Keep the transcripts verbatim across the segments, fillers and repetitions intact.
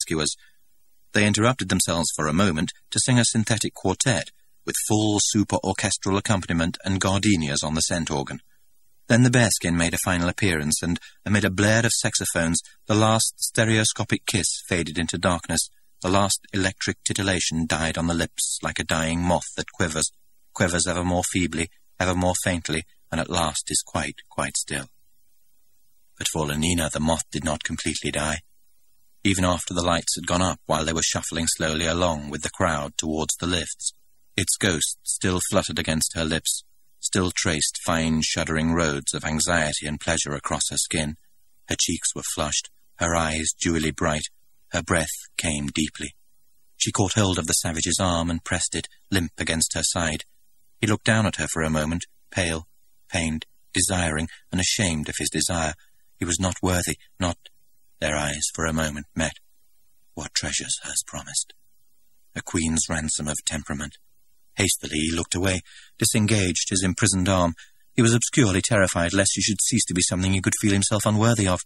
rescuers. They interrupted themselves for a moment to sing a synthetic quartet, with full super-orchestral accompaniment and gardenias on the scent organ. Then the bearskin made a final appearance, and, amid a blare of saxophones, the last stereoscopic kiss faded into darkness. The last electric titillation died on the lips like a dying moth that quivers, quivers ever more feebly, ever more faintly, and at last is quite, quite still. But for Lenina the moth did not completely die. Even after the lights had gone up while they were shuffling slowly along with the crowd towards the lifts, its ghost still fluttered against her lips, still traced fine shuddering roads of anxiety and pleasure across her skin. Her cheeks were flushed, her eyes dewily bright, her breath came deeply. She caught hold of the savage's arm and pressed it, limp, against her side. He looked down at her for a moment, pale, pained, desiring, and ashamed of his desire. He was not worthy, not... Their eyes for a moment met. What treasures hers promised! A queen's ransom of temperament. Hastily he looked away, disengaged his imprisoned arm. He was obscurely terrified lest she should cease to be something he could feel himself unworthy of.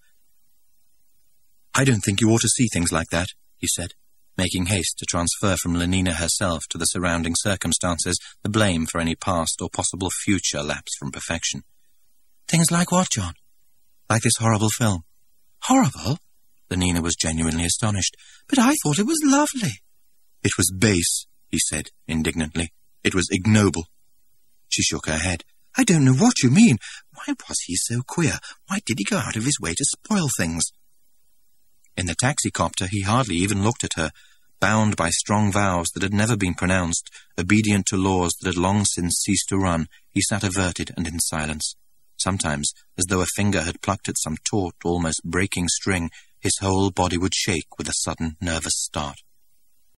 "I don't think you ought to see things like that," he said, making haste to transfer from Lenina herself to the surrounding circumstances the blame for any past or possible future lapse from perfection. "Things like what, John?" "Like this horrible film." "Horrible?" Lenina was genuinely astonished. "But I thought it was lovely." "It was base," he said indignantly. "It was ignoble." She shook her head. "I don't know what you mean. Why was he so queer? Why did he go out of his way to spoil things?" In the taxicopter he hardly even looked at her. Bound by strong vows that had never been pronounced, obedient to laws that had long since ceased to run, he sat averted and in silence. Sometimes, as though a finger had plucked at some taut, almost breaking string, his whole body would shake with a sudden nervous start.